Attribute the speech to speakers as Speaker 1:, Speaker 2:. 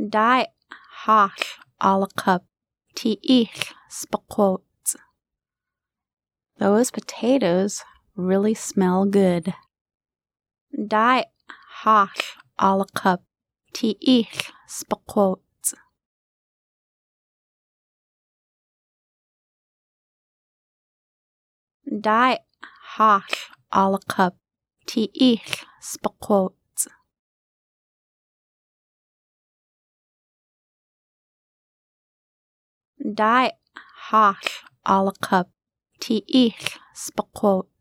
Speaker 1: Die hash a la cup, tiich spakot. Those potatoes really smell good. Die hash a la cup, tiich spakot. Die hash a la cup, tiich spakot. Die hash a la cup, tiich spakot.